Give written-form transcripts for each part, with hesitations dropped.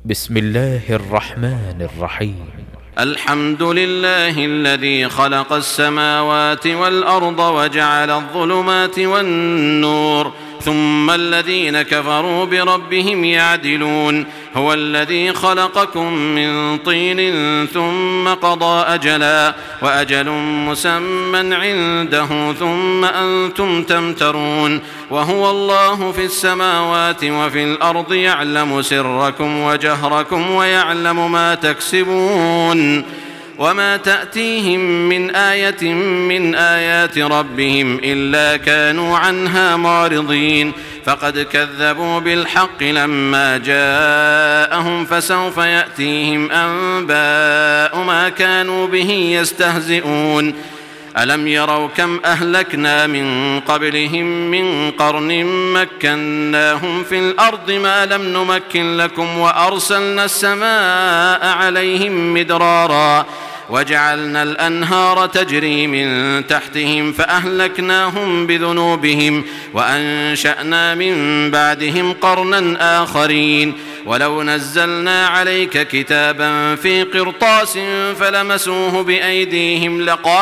بسم الله الرحمن الرحيم. الحمد لله الذي خلق السماوات والأرض وجعل الظلمات والنور ثم الذين كفروا بربهم يعدلون. هو الذي خلقكم من طين ثم قضى أجلا وأجل مسمى عنده ثم أنتم تمترون. وهو الله في السماوات وفي الأرض يعلم سركم وجهركم ويعلم ما تكسبون. وما تأتيهم من آية من آيات ربهم إلا كانوا عنها معرضين. فقد كذبوا بالحق لما جاءهم فسوف يأتيهم أنباء ما كانوا به يستهزئون. ألم يروا كم أهلكنا من قبلهم من قرن مكناهم في الأرض ما لم نمكن لكم وأرسلنا السماء عليهم مدرارا وجعلنا الأنهار تجري من تحتهم فأهلكناهم بذنوبهم وأنشأنا من بعدهم قرنا آخرين. ولو نزلنا عليك كتابا في قرطاس فلمسوه بأيديهم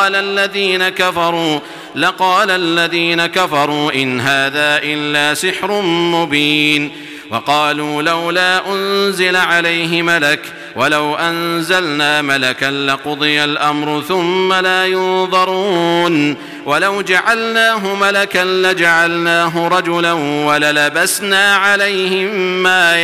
لقال الذين كفروا إن هذا إلا سحر مبين. وقالوا لولا أنزل عليه ملك ولو أنزلنا ملكا لقضي الأمر ثم لا ينظرون. ولو جعلناه ملكا لجعلناه رجلا وللبسنا عليهم ما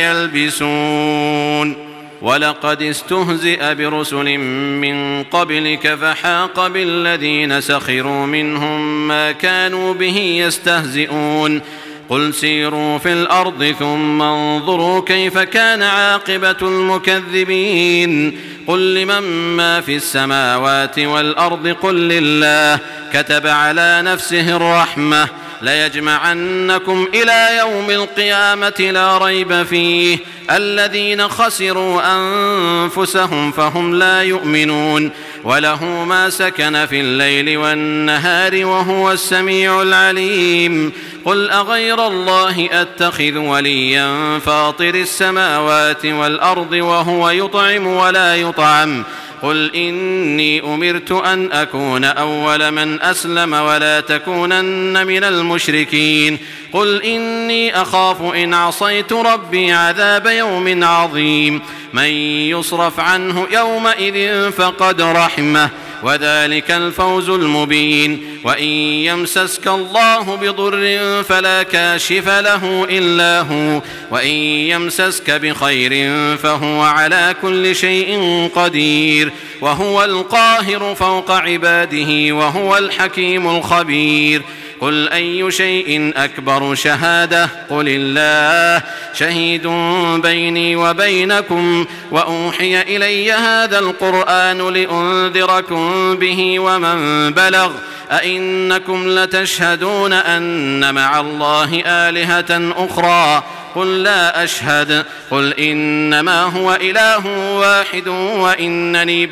يلبسون. ولقد استهزئ برسل من قبلك فحاق بالذين سخروا منهم ما كانوا به يستهزئون. قل سيروا في الأرض ثم انظروا كيف كان عاقبة المكذبين. قل لمن ما في السماوات والأرض قل لله كتب على نفسه الرحمة ليجمعنكم إلى يوم القيامة لا ريب فيه الذين خسروا أنفسهم فهم لا يؤمنون. وله ما سكن في الليل والنهار وهو السميع العليم. قل أغير الله أتخذ وليا فاطر السماوات والأرض وهو يطعم ولا يطعم. قل إني أمرت أن أكون أول من أسلم ولا تكونن من المشركين. قل إني أخاف إن عصيت ربي عذاب يوم عظيم. من يصرف عنه يومئذ فقد رحمه وذلك الفوز المبين. وإن يمسسك الله بضر فلا كاشف له إلا هو وإن يمسسك بخير فهو على كل شيء قدير. وهو القاهر فوق عباده وهو الحكيم الخبير. قل أي شيء أكبر شهادة قل الله شهيد بيني وبينكم وأوحي إلي هذا القرآن لأنذركم به ومن بلغ. أئنكم لتشهدون أن مع الله آلهة أخرى قل لا أشهد. قل إنما هو إله واحد وإنني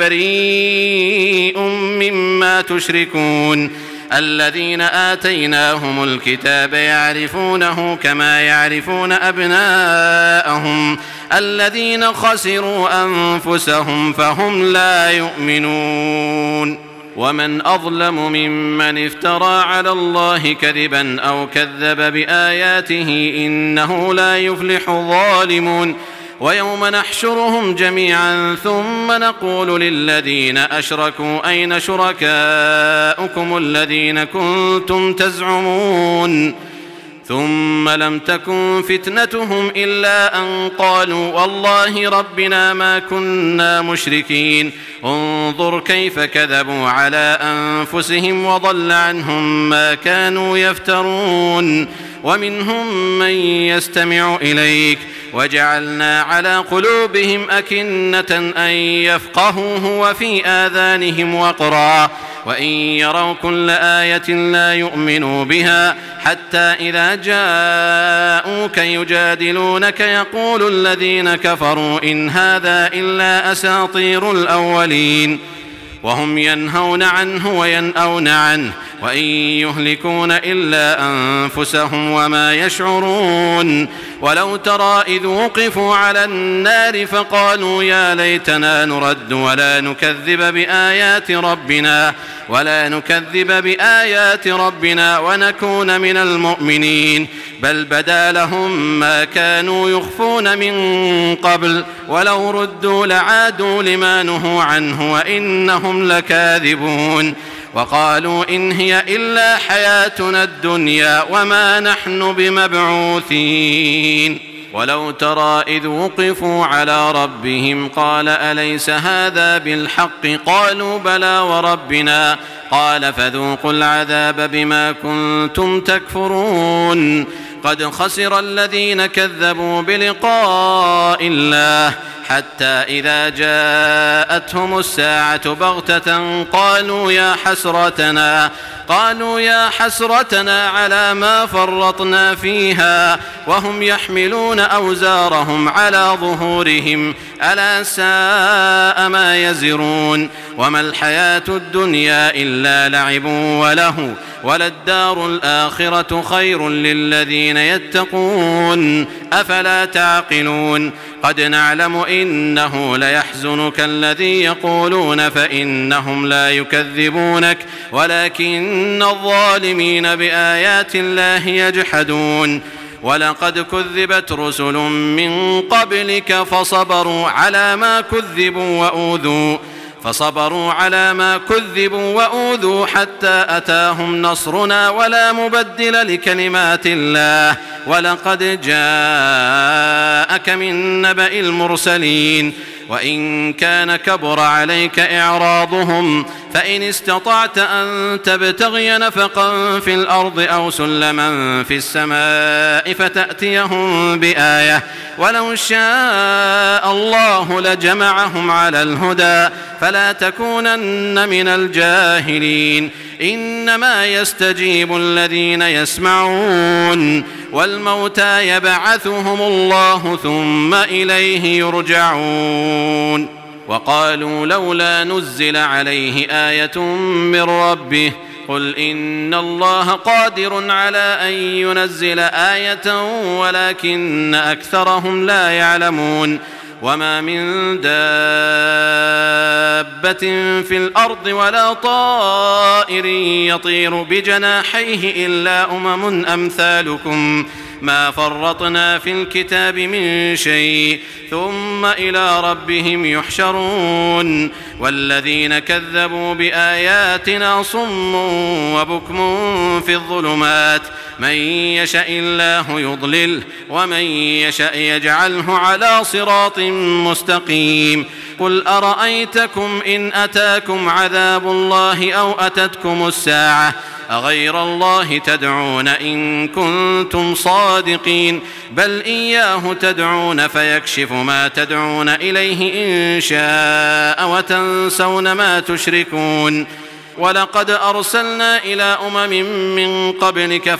بريء مما تشركون. الذين آتيناهم الكتاب يعرفونه كما يعرفون أبناءهم الذين خسروا أنفسهم فهم لا يؤمنون. ومن أظلم ممن افترى على الله كذبا أو كذب بآياته إنه لا يفلح الظالمون. ويوم نحشرهم جميعا ثم نقول للذين أشركوا أين شركاؤكم الذين كنتم تزعمون ثم لم تكن فتنتهم إلا أن قالوا والله ربنا ما كنا مشركين. انظر كيف كذبوا على أنفسهم وضل عنهم ما كانوا يفترون. ومنهم من يستمع إليك وجعلنا على قلوبهم أكنة أن يفقهوه وفي آذانهم وقرا وإن يروا كل آية لا يؤمنوا بها حتى إذا جاءوك يجادلونك يقول الذين كفروا إن هذا إلا أساطير الأولين. وهم ينهون عنه وينأون عنه وإن يهلكون إلا أنفسهم وما يشعرون. ولو ترى إذ وقفوا على النار فقالوا يا ليتنا نرد ولا نكذب بآيات ربنا ونكون من المؤمنين بل بدا لهم ما كانوا يخفون من قبل ولو ردوا لعادوا لما نهوا عنه وإنهم لكاذبون وقالوا إن هي إلا حياتنا الدنيا وما نحن بمبعوثين ولو ترى إذ وقفوا على ربهم قال أليس هذا بالحق قالوا بلى وربنا قال فذوقوا العذاب بما كنتم تكفرون قد خسر الذين كذبوا بلقاء الله حتى إذا جاءتهم الساعة بغتة قالوا يا حسرتنا على ما فرطنا فيها وهم يحملون أوزارهم على ظهورهم ألا ساء ما يزرون وما الحياة الدنيا إلا لعب وله وللدار الآخرة خير للذين يتقون أفلا تعقلون قد نعلم إنه ليحزنك الذي يقولون فإنهم لا يكذبونك ولكن الظالمين بآيات الله يجحدون ولقد كذبت رسل من قبلك فصبروا على ما كذبوا وأوذوا حتى أتاهم نصرنا ولا مبدل لكلمات الله ولقد جاءك من نبأ المرسلين وإن كان كبر عليك إعراضهم فإن استطعت أن تبتغي نفقا في الأرض أو سلما في السماء فتأتيهم بآية ولو شاء الله لجمعهم على الهدى فلا تكونن من الجاهلين إنما يستجيب الذين يسمعون والموتى يبعثهم الله ثم إليه يرجعون وقالوا لولا نزل عليه آية من ربه قل إن الله قادر على أن ينزل آية ولكن أكثرهم لا يعلمون وما من دابة في الأرض ولا طائر يطير بجناحيه إلا أمم أمثالكم ما فرطنا في الكتاب من شيء ثم إلى ربهم يحشرون والذين كذبوا بآياتنا صم وبكم في الظلمات من يشاء الله يضلله ومن يشاء يجعله على صراط مستقيم قل أرأيتكم إن أتاكم عذاب الله أو أتتكم الساعة أغير الله تدعون إن كنتم صادقين بل إياه تدعون فيكشف ما تدعون إليه إن شاء وتنسون ما تشركون ولقد أرسلنا إلى أمم من قبلك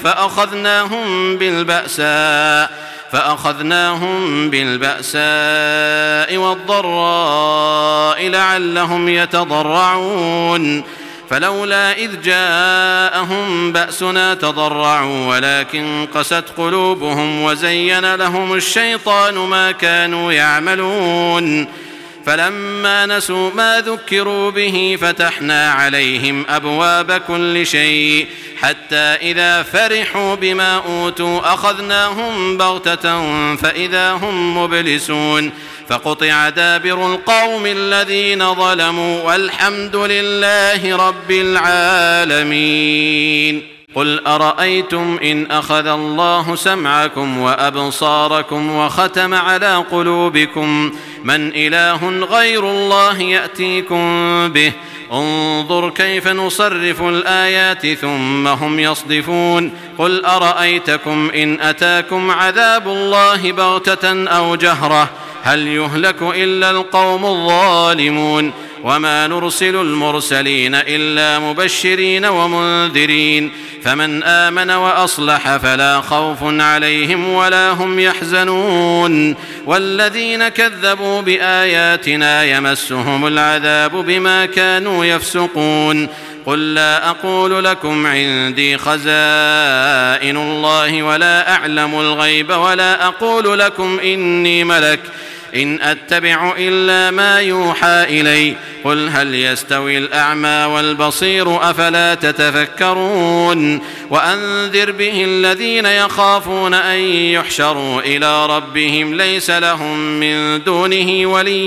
فأخذناهم بالبأساء والضراء لعلهم يتضرعون فلولا إذ جاءهم بأسنا تضرعوا ولكن قست قلوبهم وزين لهم الشيطان ما كانوا يعملون فلما نسوا ما ذكروا به فتحنا عليهم أبواب كل شيء حتى إذا فرحوا بما أوتوا أخذناهم بغتة فإذا هم مبلسون فقطع دابر القوم الذين ظلموا والحمد لله رب العالمين قل أرأيتم إن أخذ الله سمعكم وأبصاركم وختم على قلوبكم من إله غير الله يأتيكم به انظر كيف نصرف الآيات ثم هم يصدفون قل أرأيتكم إن أتاكم عذاب الله بغتة أو جهرة هل يهلك إلا القوم الظالمون وما نرسل المرسلين إلا مبشرين ومنذرين فمن آمن وأصلح فلا خوف عليهم ولا هم يحزنون والذين كذبوا بآياتنا يمسهم العذاب بما كانوا يفسقون قل لا أقول لكم عندي خزائن الله ولا أعلم الغيب ولا أقول لكم إني ملك إن أتبع إلا ما يوحى إلي قل هل يستوي الأعمى والبصير أفلا تتفكرون وأنذر به الذين يخافون أن يحشروا إلى ربهم ليس لهم من دونه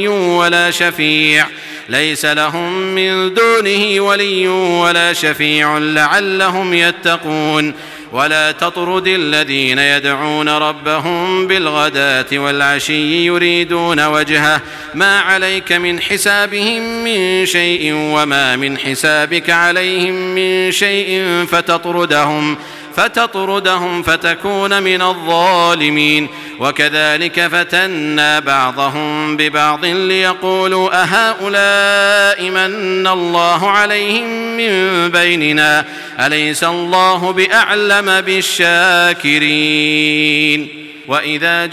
ولي ولا شفيع لعلهم يتقون ولا تطرد الذين يدعون ربهم بالغداة والعشي يريدون وجهه ما عليك من حسابهم من شيء وما من حسابك عليهم من شيء فتطردهم فتكون من الظالمين وكذلك فتنا بعضهم ببعض ليقولوا أهؤلاء من الله عليهم من بيننا أليس الله بأعلم بالشاكرين وإذا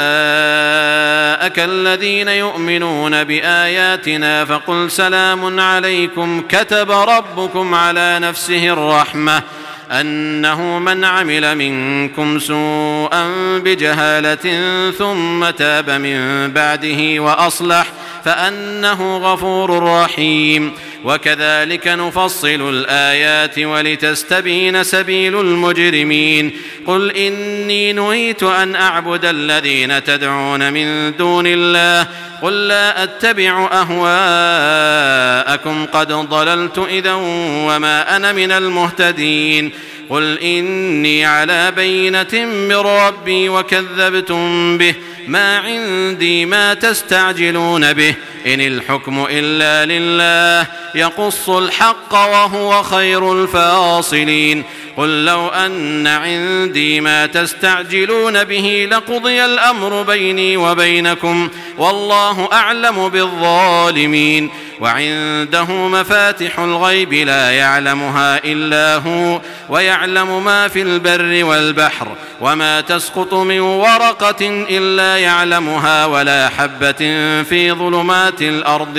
جاءك الذين يؤمنون بآياتنا فقل سلام عليكم كتب ربكم على نفسه الرحمة أنه من عمل منكم سوءا بجهالة ثم تاب من بعده وأصلح فأنه غفور رحيم وكذلك نفصل الآيات ولتستبين سبيل المجرمين قل إني نهيت أن أعبد الذين تدعون من دون الله قل لا أتبع أهواءكم قد ضللت إذا وما أنا من المهتدين قل إني على بينة من ربي وكذبتم به ما عندي ما تستعجلون به إن الحكم إلا لله يقص الحق وهو خير الفاصلين قل لو أن عندي ما تستعجلون به لقضي الأمر بيني وبينكم والله أعلم بالظالمين وعنده مفاتح الغيب لا يعلمها إلا هو ويعلم ما في البر والبحر وما تسقط من ورقة إلا يعلمها ولا حبة في ظلمات الأرض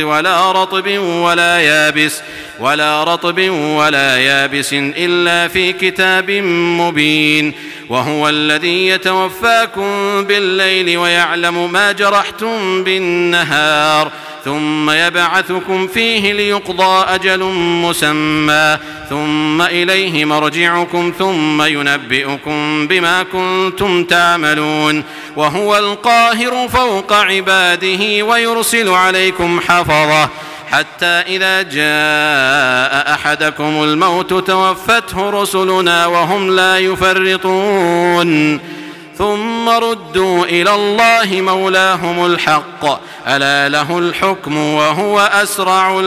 ولا رطب ولا يابس إلا في كتاب مبين وهو الذي يتوفاكم بالليل ويعلم ما جرحتم بالنهار ثم يبعثكم فيه ليقضى أجل مسمى ثم إليه مرجعكم ثم ينبئكم بما كنتم تعملون وهو القاهر فوق عباده ويرسل عليكم حفظة حتى إذا جاء أحدكم الموت توفته رسلنا وهم لا يفرطون ثم ردوا إلى الله مولاهم الحق ألا له الحكم وهو أسرع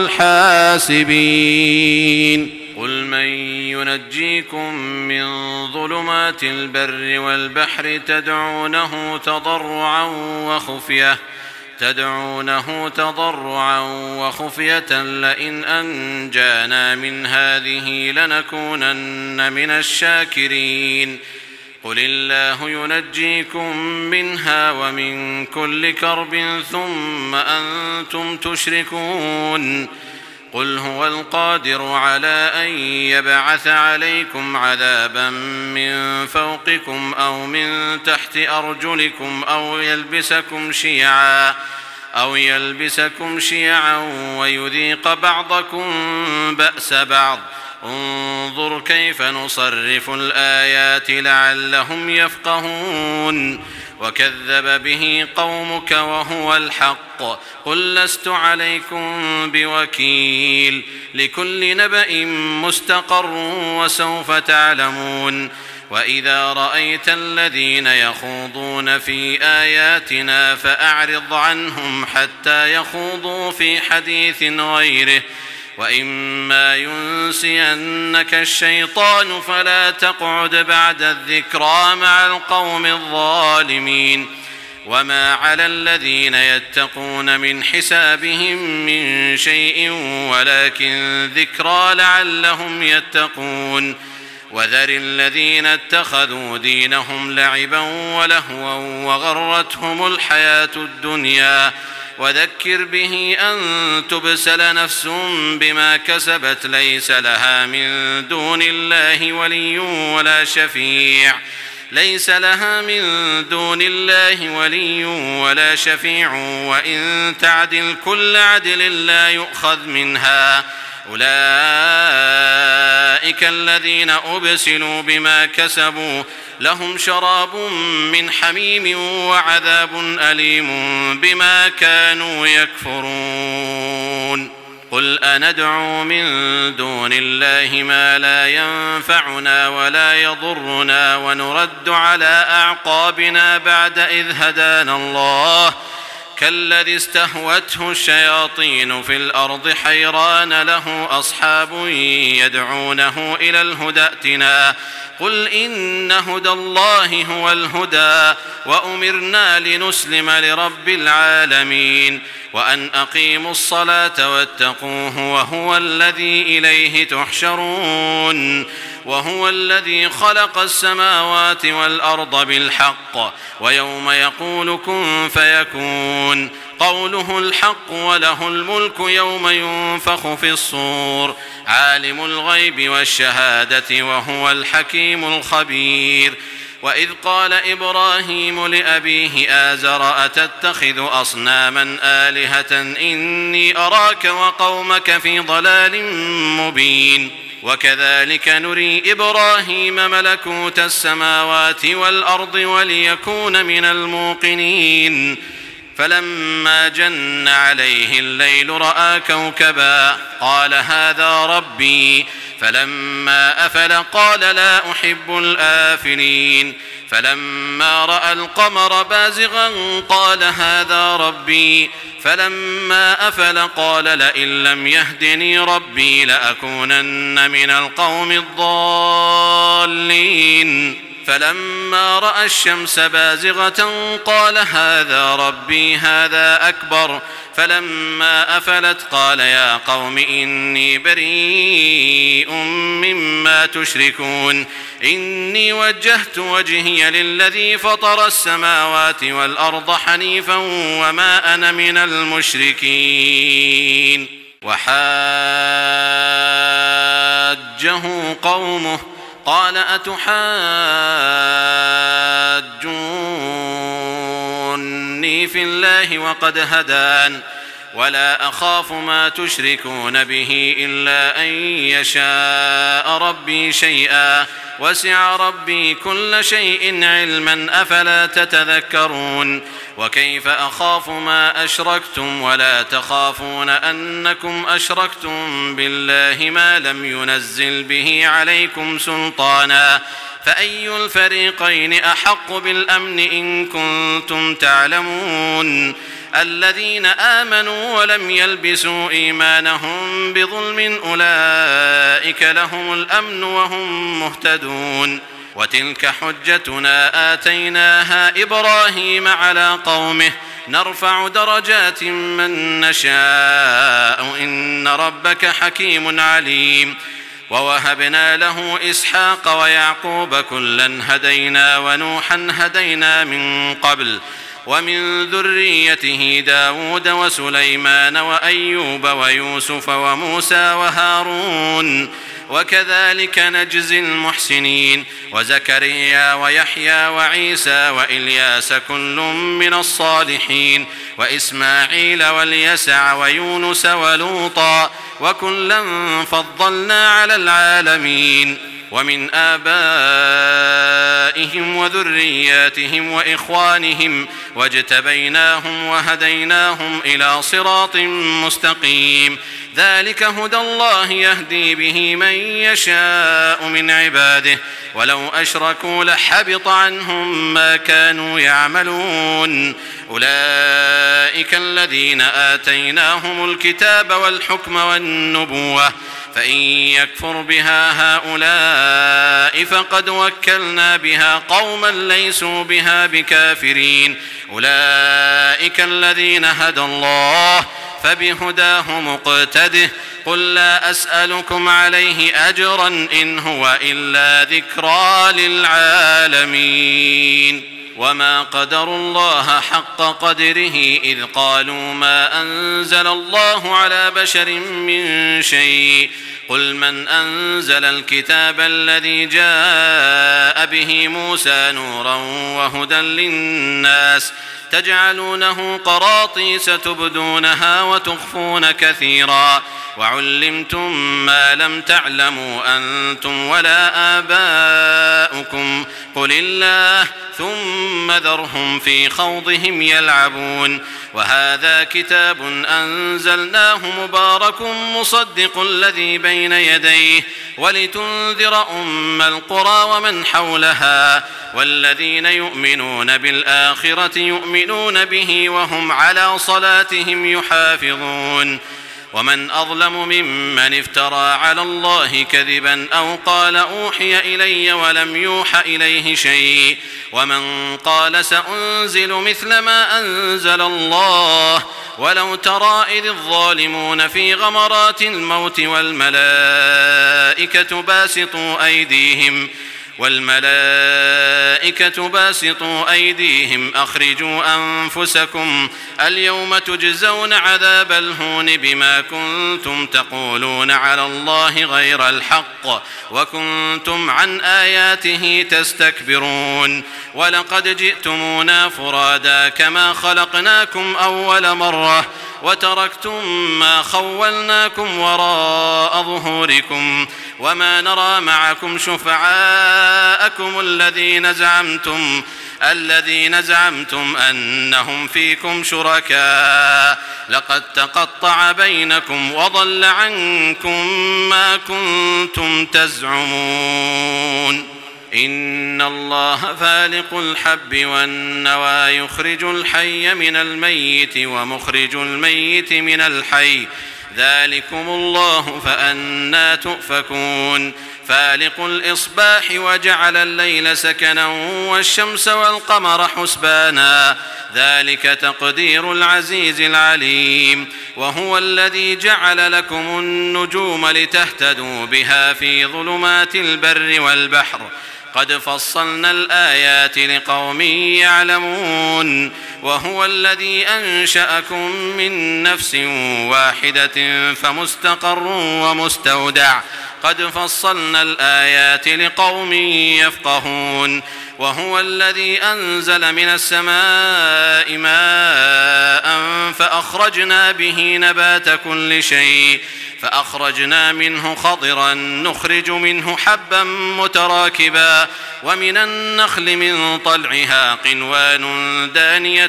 الحاسبين قل من ينجيكم من ظلمات البر والبحر تدعونه تضرعا وخفية لئن أنجانا من هذه لنكونن من الشاكرين قل الله ينجيكم منها ومن كل كرب ثم أنتم تشركون قل هو القادر على أن يبعث عليكم عذابا من فوقكم أو من تحت أرجلكم أو يلبسكم شيعا ويذيق بعضكم بأس بعض انظر كيف نصرف الآيات لعلهم يفقهون وكذب به قومك وهو الحق قل لست عليكم بوكيل لكل نبأ مستقر وسوف تعلمون وإذا رأيت الذين يخوضون في آياتنا فأعرض عنهم حتى يخوضوا في حديث غيره وإما ينسينك الشيطان فلا تقعد بعد الذكرى مع القوم الظالمين وما على الذين يتقون من حسابهم من شيء ولكن ذكرى لعلهم يتقون وذر الذين اتخذوا دينهم لعبا ولهوا وغرتهم الحياة الدنيا وذكر به أن تبسل نفس بما كسبت ليس لها من دون الله ولي ولا شفيع وإن تعدل كل عدل لا يؤخذ منها. أولئك الذين أبسلوا بما كسبوا لهم شراب من حميم وعذاب أليم بما كانوا يكفرون. قل أندعو من دون الله ما لا ينفعنا ولا يضرنا ونرد على أعقابنا بعد إذ هدانا الله كالذي استهوته الشياطين في الأرض حيران له أصحاب يدعونه إلى الهدى ائتنا قل إن هدى الله هو الهدى وأمرنا لنسلم لرب العالمين وأن أقيموا الصلاة واتقوه وهو الذي إليه تحشرون وهو الذي خلق السماوات والأرض بالحق ويوم يقول كن فيكون قوله الحق وله الملك يوم ينفخ في الصور عالم الغيب والشهادة وهو الحكيم الخبير. وإذ قال إبراهيم لأبيه آزر أتتخذ أصناما آلهة إني أراك وقومك في ضلال مبين. وكذلك نري إبراهيم ملكوت السماوات والأرض وليكون من الموقنين فلما جن عليه الليل رأى كوكبا قال هذا ربي فلما أفل قال لا أحب الآفلين فلما رأى القمر بازغا قال هذا ربي فلما أفل قال لئن لم يهدني ربي لأكونن من القوم الضالين فلما رأى الشمس بازغة قال هذا ربي هذا أكبر فلما أفلت قال يا قوم إني بريء مما تشركون إني وجهت وجهي للذي فطر السماوات والأرض حنيفا وما أنا من المشركين. وحاجه قومه قال أتحاجوني في الله وقد هدان ولا أخاف ما تشركون به إلا أن يشاء ربي شيئا وسع ربي كل شيء علما أفلا تتذكرون. وكيف أخاف ما أشركتم ولا تخافون أنكم أشركتم بالله ما لم ينزل به عليكم سلطانا فأي الفريقين أحق بالأمن إن كنتم تعلمون. الذين آمنوا ولم يلبسوا إيمانهم بظلم أولئك لهم الأمن وهم مهتدون. وتلك حجتنا آتيناها إبراهيم على قومه نرفع درجات من نشاء إن ربك حكيم عليم. ووهبنا له إسحاق ويعقوب كلا هدينا ونوحا هدينا من قبل ومن ذريته داود وسليمان وأيوب ويوسف وموسى وهارون وكذلك نجزي المحسنين. وزكريا ويحيى وعيسى وإلياس كل من الصالحين وإسماعيل واليسع ويونس ولوطا وكلا فضلنا على العالمين. ومن آبائهم وذرياتهم وإخوانهم واجتبيناهم وهديناهم إلى صراط مستقيم. ذلك هدى الله يهدي به من يشاء من عباده ولو أشركوا لحبط عنهم ما كانوا يعملون. أولئك الذين آتيناهم الكتاب والحكم والنبوة فإن يكفر بها هؤلاء فقد وكلنا بها قوما ليسوا بها بكافرين. أولئك الذين هدى الله فبهداه مقتده قل لا أسألكم عليه أجرا إن هو إلا ذكرى للعالمين. وما قدروا الله حق قدره إذ قالوا ما أنزل الله على بشر من شيء قل من أنزل الكتاب الذي جاء به موسى نورا وهدى للناس تجعلونه قراطيس تبدونها وتخفون كثيرا وعلمتم ما لم تعلموا أنتم ولا آباؤكم قل الله ثم ذرهم في خوضهم يلعبون وهذا كتاب أنزلناه مبارك مصدق الذي بين يديه ولتنذر أم القرى ومن حولها والذين يؤمنون بالآخرة يؤمنون به وهم على صلاتهم يحافظون ومن أظلم ممن افترى على الله كذبا أو قال أوحي إلي ولم يوح إليه شيء ومن قال سأنزل مثل ما أنزل الله ولو ترى إذ الظالمون في غمرات الموت والملائكة باسطوا أيديهم أخرجوا أنفسكم اليوم تجزون عذاب الهون بما كنتم تقولون على الله غير الحق وكنتم عن آياته تستكبرون ولقد جئتمونا فرادا كما خلقناكم أول مرة وتركتم ما خولناكم وراء ظهوركم وما نرى معكم شفعاءكم الذين زعمتم أنهم فيكم شركاء لقد تقطع بينكم وضل عنكم ما كنتم تزعمون إن الله فالق الحب والنوى يخرج الحي من الميت ومخرج الميت من الحي ذلكم الله فأنى تؤفكون فالق الإصباح وجعل الليل سكنا والشمس والقمر حسبانا ذلك تقدير العزيز العليم وهو الذي جعل لكم النجوم لتهتدوا بها في ظلمات البر والبحر قد فصلنا الآيات لقوم يعلمون وهو الذي أنشأكم من نفس واحدة فمستقر ومستودع قد فصلنا الآيات لقوم يفقهون وهو الذي أنزل من السماء ماء فأخرجنا به نبات كل شيء فأخرجنا منه خضرا نخرج منه حبا متراكبا ومن النخل من طلعها قنوان دانية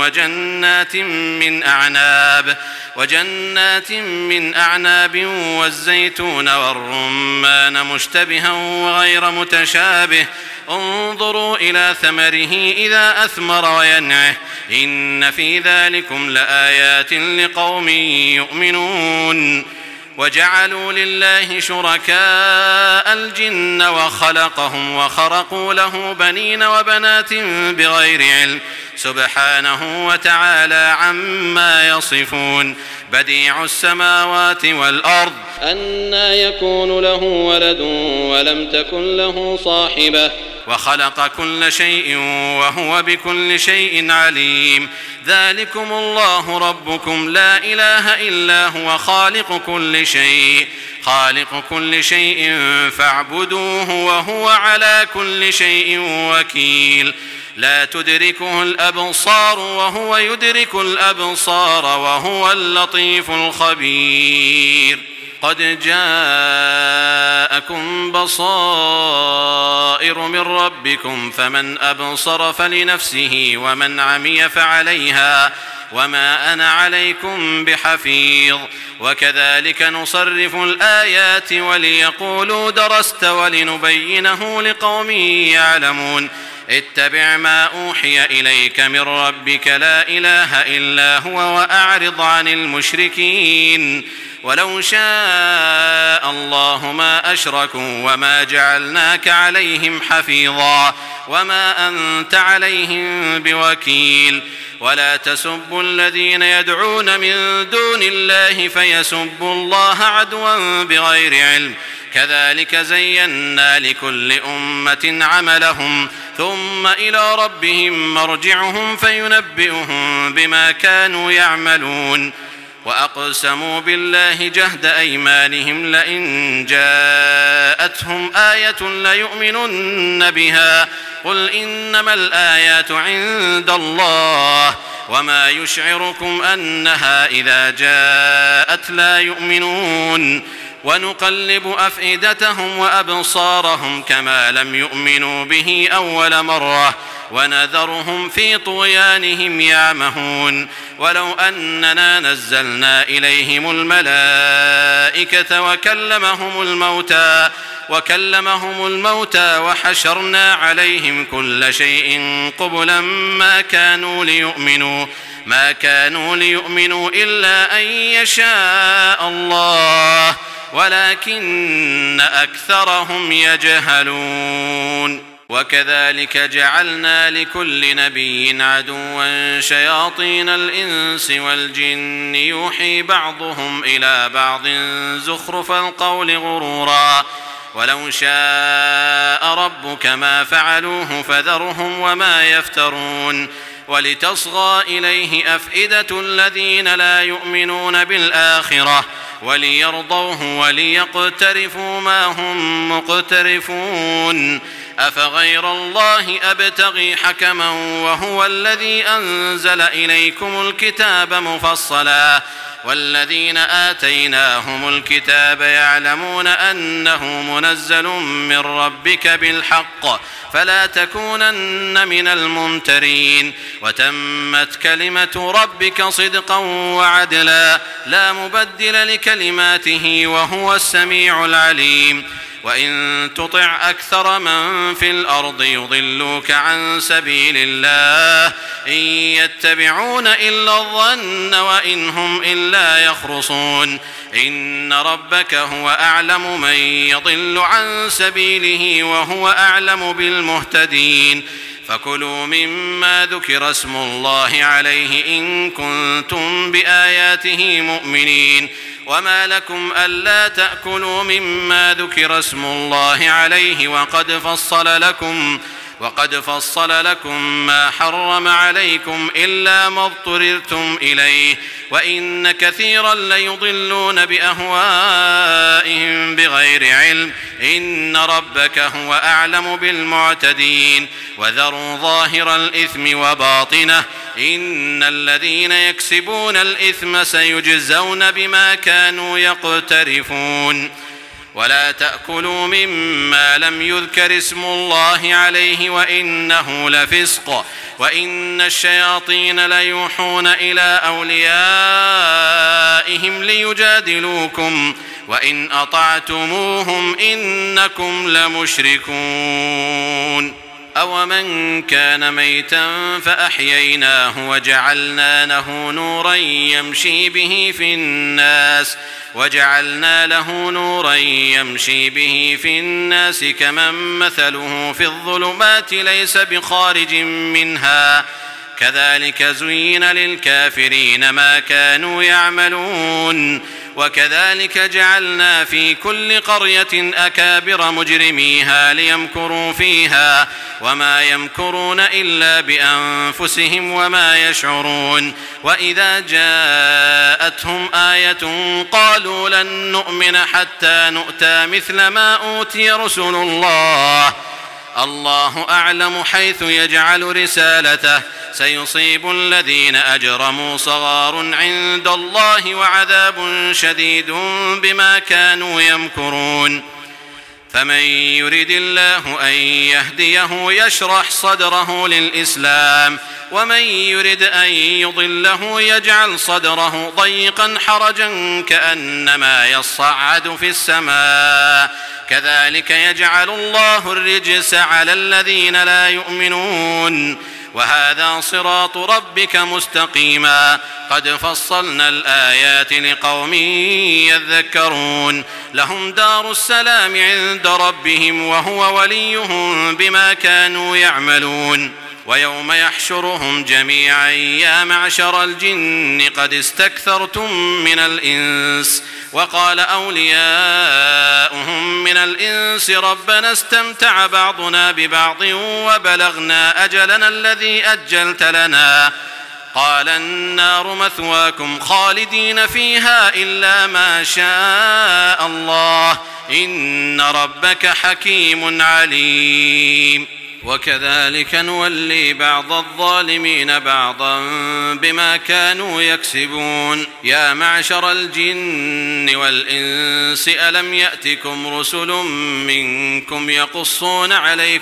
وجنات من أعناب والزيتون والرمان مشتبها وغير متشابه انظروا إلى ثمره إذا أثمر وينعه إن في ذلكم لآيات لقوم يؤمنون وجعلوا لله شركاء الجن وخلقهم وخرقوا له بنين وبنات بغير علم سبحانه وتعالى عما يصفون بديع السماوات والأرض أنى يكون له ولد ولم تكن له صاحبة وخلق كل شيء وهو بكل شيء عليم ذلكم الله ربكم لا إله إلا هو خالق كل شيء فاعبدوه وهو على كل شيء وكيل لا تدركه الأبصار وهو يدرك الأبصار وهو اللطيف الخبير قد جاءكم بصائر من ربكم فمن أبصر فلنفسه ومن عمي فعليها وما أنا عليكم بحفيظ وكذلك نصرف الآيات وليقولوا درست ولنبينه لقوم يعلمون اتبع ما أوحي إليك من ربك لا إله إلا هو وأعرض عن المشركين ولو شاء الله ما أشركوا وما جعلناك عليهم حفيظا وما أنت عليهم بوكيل ولا تسبوا الذين يدعون من دون الله فيسبوا الله عدوا بغير علم كذلك زينا لكل أمة عملهم ثم إلى ربهم مرجعهم فينبئهم بما كانوا يعملون وأقسموا بالله جهد أيمانهم لئن جاءتهم آية ليؤمنن بها قل إنما الآيات عند الله وما يشعركم أنها إذا جاءت لا يؤمنون ونقلب أفئدتهم وأبصارهم كما لم يؤمنوا به أول مرة ونذرهم في طغيانهم يعمهون ولو أننا نزلنا إليهم الملائكة وكلمهم الموتى وحشرنا عليهم كل شيء قبلا ما كانوا ليؤمنوا إلا أن يشاء الله ولكن أكثرهم يجهلون وكذلك جعلنا لكل نبي عدوا شياطين الإنس والجن يوحي بعضهم إلى بعض زخرف القول غرورا ولو شاء ربك ما فعلوه فذرهم وما يفترون ولتصغى إليه أفئدة الذين لا يؤمنون بالآخرة وليرضوه وليقترفوا ما هم مقترفون أفغير الله أبتغي حكما وهو الذي أنزل إليكم الكتاب مفصلا والذين آتيناهم الكتاب يعلمون أنه منزل من ربك بالحق فلا تكونن من الممترين وتمت كلمة ربك صدقا وعدلا لا مبدل لكلماته وهو السميع العليم وإن تطع أكثر من في الأرض يضلوك عن سبيل الله إن يتبعون إلا الظن وإن هم إلا يخرصون إن ربك هو أعلم من يضل عن سبيله وهو أعلم بالمهتدين فكلوا مما ذكر اسم الله عليه إن كنتم بآياته مؤمنين وما لكم ألا تأكلوا مما ذكر اسم الله عليه وقد فصل لكم ما حرم عليكم إلا ما اضطررتم إليه وإن كثيرا ليضلون بأهوائهم بغير علم إن ربك هو أعلم بالمعتدين وذروا ظاهر الإثم وباطنه إن الذين يكسبون الإثم سيجزون بما كانوا يقترفون ولا تأكلوا مما لم يذكر اسم الله عليه وإنه لفسق وإن الشياطين ليوحون إلى أوليائهم ليجادلوكم وإن أطعتموهم إنكم لمشركون أومن كان ميتا فأحييناه وجعلنا له نورا يمشي به في الناس كمن مثله في الظلمات ليس بخارج منها كذلك زين للكافرين ما كانوا يعملون وكذلك جعلنا في كل قرية أكابر مجرميها ليمكروا فيها وما يمكرون إلا بأنفسهم وما يشعرون وإذا جاءتهم آية قالوا لن نؤمن حتى نؤتى مثل ما أوتي رسل الله أعلم حيث يجعل رسالته سيصيب الذين أجرموا صغار عند الله وعذاب شديد بما كانوا يمكرون فمن يرد الله أن يهديه يشرح صدره للإسلام ومن يرد أن يضله يجعل صدره ضيقا حرجا كأنما يصعد في السماء كذلك يجعل الله الرجس على الذين لا يؤمنون وهذا صراط ربك مستقيما قد فصلنا الآيات لقوم يذكرون لهم دار السلام عند ربهم وهو وليهم بما كانوا يعملون ويوم يحشرهم جميعا يا معشر الجن قد استكثرتم من الإنس وقال أولياؤهم من الإنس ربنا استمتع بعضنا ببعض وبلغنا أجلنا الذي أجلت لنا قال النار مثواكم خالدين فيها إلا ما شاء الله إن ربك حكيم عليم. وكذلك نولي بعض الظالمين بعضا بما كانوا يكسبون. يا معشر الجن والإنس ألم يأتكم رسل منكم يقصون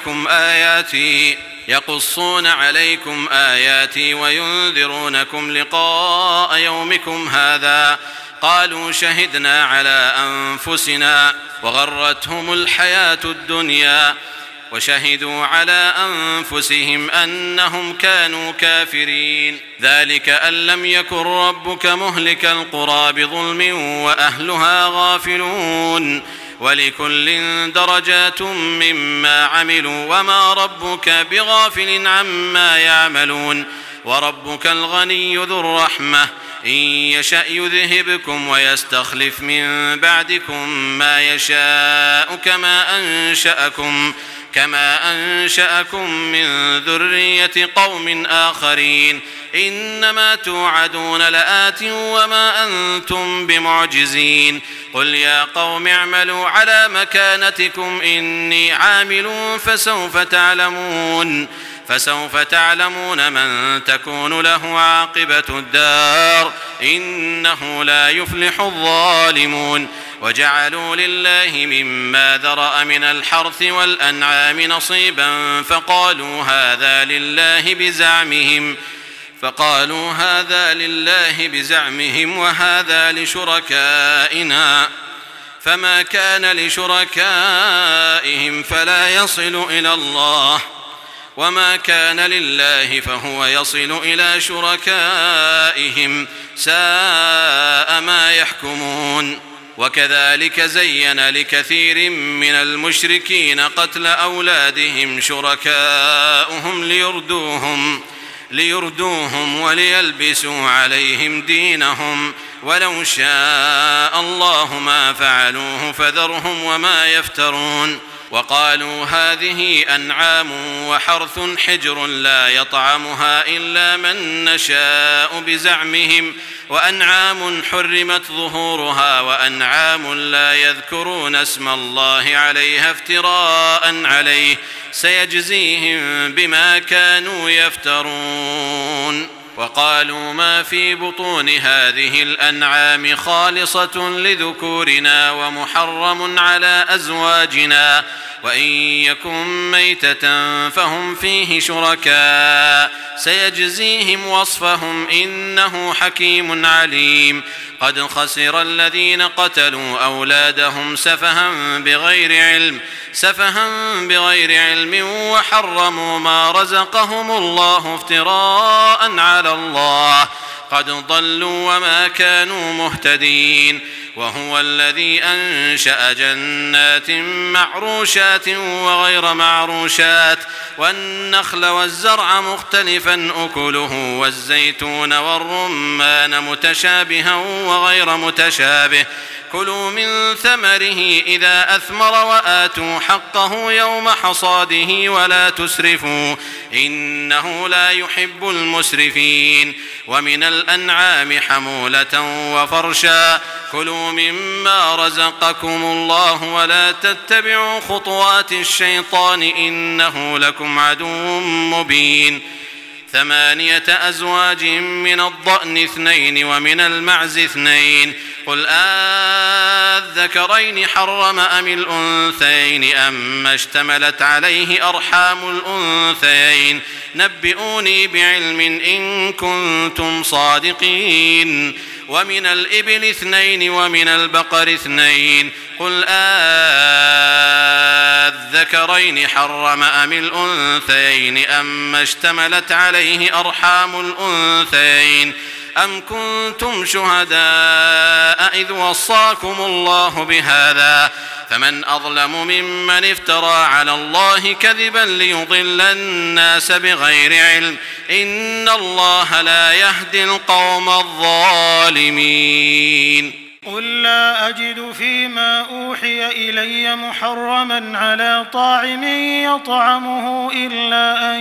عليكم آياتي وينذرونكم لقاء يومكم هذا قالوا شهدنا على أنفسنا وغرتهم الحياة الدنيا وشهدوا على أنفسهم أنهم كانوا كافرين. ذلك أن لم يكن ربك مهلك القرى بظلم وأهلها غافلون ولكل درجات مما عملوا وما ربك بغافل عما يعملون وربك الغني ذو الرحمة إن يشأ يذهبكم ويستخلف من بعدكم ما يشاء كما أنشأكم من ذرية قوم آخرين إنما توعدون لآت وما أنتم بمعجزين. قل يا قوم اعملوا على مكانتكم إني عامل فسوف تعلمون من تكون له عاقبة الدار إنه لا يفلح الظالمون. وجعلوا لله مما ذرأ من الحرث والأنعام نصيبا فقالوا هذا لله بزعمهم وهذا لشركائنا فما كان لشركائهم فلا يصل إلى الله وما كان لله فهو يصل إلى شركائهم ساء ما يحكمون. وكذلك زين لكثير من المشركين قتل أولادهم شركاؤهم ليردوهم وليلبسوا عليهم دينهم ولو شاء الله ما فعلوه فذرهم وما يفترون. وقالوا هذه أنعام وحرث حجر لا يطعمها إلا من نشاء بزعمهم وأنعام حرمت ظهورها وأنعام لا يذكرون اسم الله عليها افتراء عليه سيجزيهم بما كانوا يفترون. وقالوا ما في بطون هذه الأنعام خالصة لذكورنا ومحرم على أزواجنا وإن يكن ميتة فهم فيه شركاء سيجزيهم وصفهم إنه حكيم عليم. قد خسر الذين قتلوا أولادهم سفها بغير علم وحرموا ما رزقهم الله افتراء على الله قد ضلوا وما كانوا مهتدين. وهو الذي أنشأ جنات معروشات وغير معروشات والنخل والزرع مختلفا أكله والزيتون والرمان متشابها وغير متشابه كلوا من ثمره إذا أثمر وآتوا حقه يوم حصاده ولا تسرفوا إنه لا يحب المسرفين. ومن الأنعام حمولة وفرشا كلوا مما رزقكم الله ولا تتبعوا خطوات الشيطان إنه لكم عدو مبين. 8 أزواج من الضأن 2 ومن المعز 2 قل أذكرين حرم أم الأنثيين أما اشتملت عليه أرحام الأنثيين نبئوني بعلم إن كنتم صادقين. ومن الإبل 2 ومن البقر 2 قل أذكرين حرم أم الأنثيين أما اشتملت عليه أرحام الأنثيين أم كنتم شهداء إذ وصاكم الله بهذا فمن أظلم ممن افترى على الله كذبا ليضل الناس بغير علم إن الله لا يهدي القوم الظالمين. قل لا أجد فيما أوحي إلي محرما على طاعم يطعمه إلا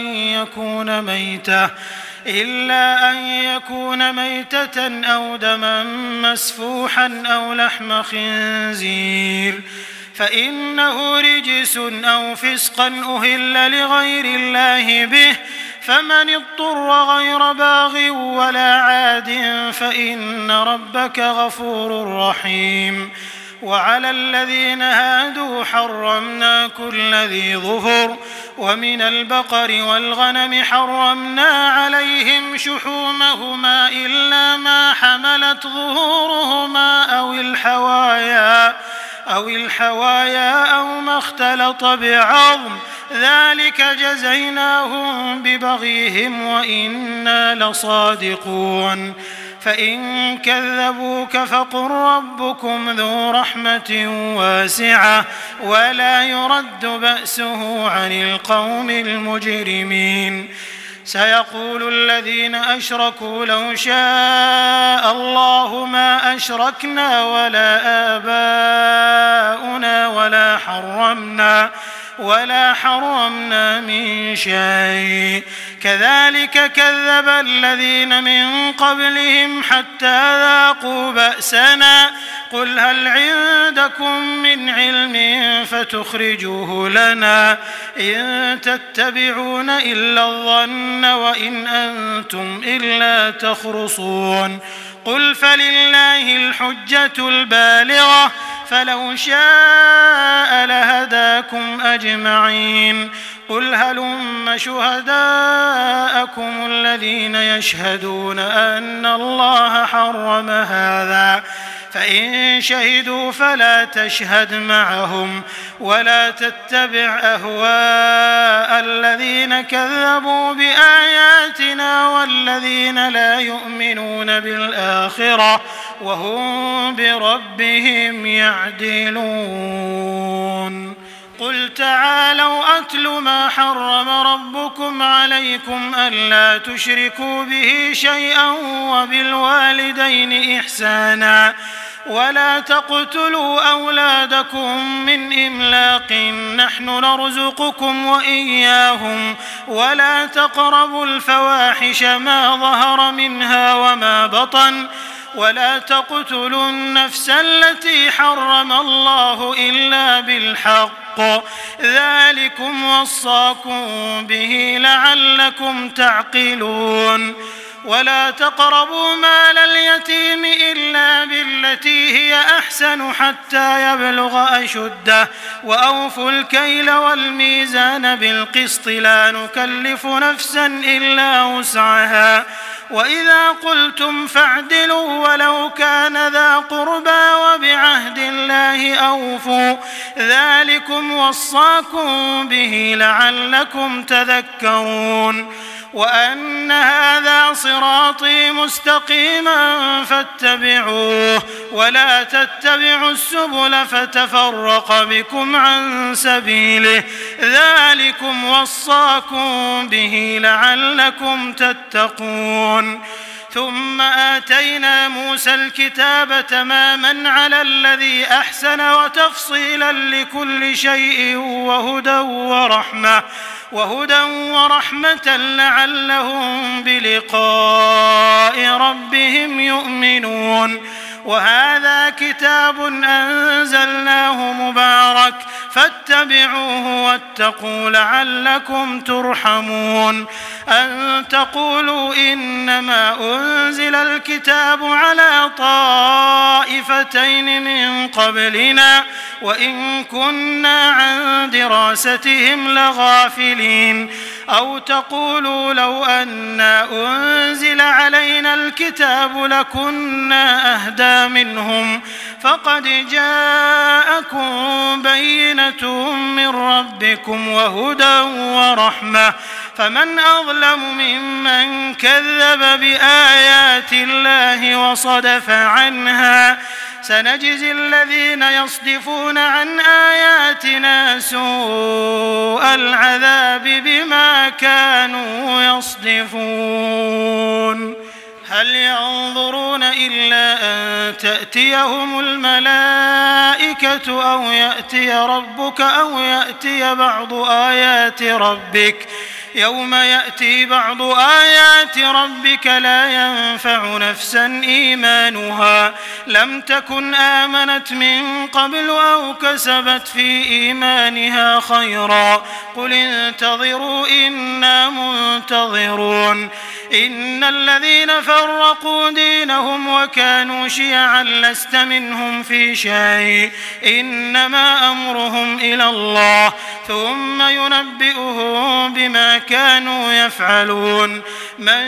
أن يكون ميتة أو دما مسفوحا أو لحم خنزير فإنه رجس أو فسقا أهل لغير الله به فمن اضطر غير باغ ولا عاد فإن ربك غفور رحيم. وعلى الذين هادوا حرمنا كل ذي ظفر ومن البقر والغنم حرمنا عليهم شحومهما إلا ما حملت ظهورهما أو الحوايا أو ما اختلط بعظم ذلك جزيناهم ببغيهم وإنا لصادقون. فإن كذبوك فقل ربكم ذو رحمة واسعة ولا يرد بأسه عن القوم المجرمين. سيقول الذين أشركوا لو شاء الله ما أشركنا ولا آباؤنا ولا حرمنا من شيء كذلك كذب الذين من قبلهم حتى ذاقوا بأسنا قل هل عندكم من علم فتخرجوه لنا إن تتبعون إلا الظن وإن أنتم إلا تخرصون. قل فلله الحجة البالغة فلو شاء لهداكم أجمعين. قل هلم شهداءكم الذين يشهدون أن الله حرم هذا فإن شهدوا فلا تشهد معهم ولا تتبع أهواء الذين كذبوا بآياتنا والذين لا يؤمنون بالآخرة وهم بربهم يعدلون. قل تعالوا أتل ما حرم ربكم عليكم ألا تشركوا به شيئا وبالوالدين إحسانا ولا تقتلوا أولادكم من إملاق نحن نرزقكم وإياهم ولا تقربوا الفواحش ما ظهر منها وما بطن ولا تقتلوا النفس التي حرم الله إلا بالحق ذلكم وصاكم به لعلكم تعقلون. ولا تقربوا مال اليتيم إلا بالتي هي أحسن حتى يبلغ أشده وأوفوا الكيل والميزان بالقسط لا نكلف نفسا إلا وسعها وإذا قلتم فاعدلوا ولو كان ذا قربى وبعهد الله أوفوا ذلكم وصاكم به لعلكم تذكرون. وأن هذا صراطي مستقيما فاتبعوه ولا تتبعوا السبل فتفرق بكم عن سبيله ذلكم وصاكم به لعلكم تتقون. ثم آتينا موسى الكتاب تماما على الذي أحسن وتفصيلا لكل شيء وهدى ورحمة لعلهم بلقاء ربهم يؤمنون. وهذا كتاب أنزلناه مبارك فاتبعوه واتقوا لعلكم ترحمون. أن تقولوا إنما أنزل الكتاب على طائفتين من قبلنا وإن كنا عن دراستهم لغافلين. أو تقولوا لو أنا أنزل علينا الكتاب لكنا أهدى منهم فقد جاءكم بينة من ربكم وهدى ورحمة فمن أظلم ممن كذب بآيات الله وصدف عنها سنجزي الذين يصدفون عن آياتنا سوء العذاب بما كانوا يصدفون هل ينظرون إلا أن تأتيهم الملائكة أو يأتي ربك أو يأتي بعض آيات ربك يوم يأتي بعض آيات ربك لا ينفع نفسا إيمانها لم تكن آمنت من قبل أو كسبت في إيمانها خيرا قل انتظروا إنا منتظرون إن الذين فرقوا دينهم وكانوا شيعا لست منهم في شيء إنما أمرهم إلى الله ثم ينبئهم بما كانوا يفعلون من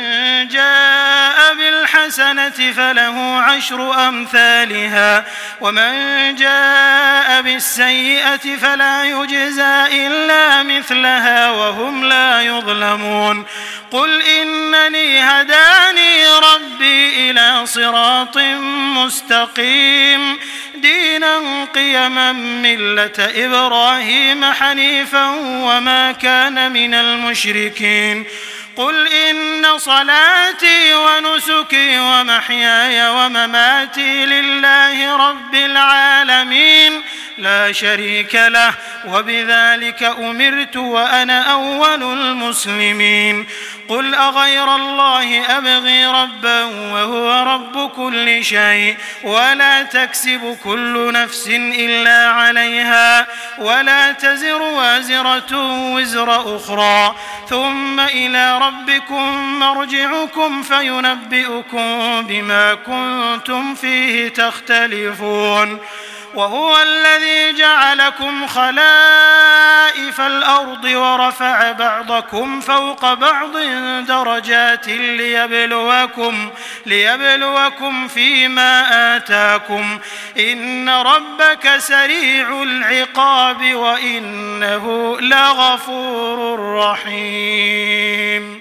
جاء بالحسنة فله 10 أمثالها ومن جاء بالسيئة فلا يجزى إلا مثلها وهم لا يظلمون قل إنني هداني ربي إلى صراط مستقيم دينا قيما ملة إبراهيم حنيفا وما كان من المشركين قل إن صلاتي ونسكي ومحياي ومماتي لله رب العالمين لا شريك له وبذلك أمرت وأنا أول المسلمين قل أغير الله أبغي ربا وهو رب كل شيء ولا تكسب كل نفس إلا عليها ولا تزر وازرة وزر أخرى ثم إلى ربكم مرجعكم فينبئكم بما كنتم فيه تختلفون وهو الذي جعلكم خلائف الأرض ورفع بعضكم فوق بعض درجات ليبلوكم فيما آتاكم إن ربك سريع العقاب وإنه لغفور رحيم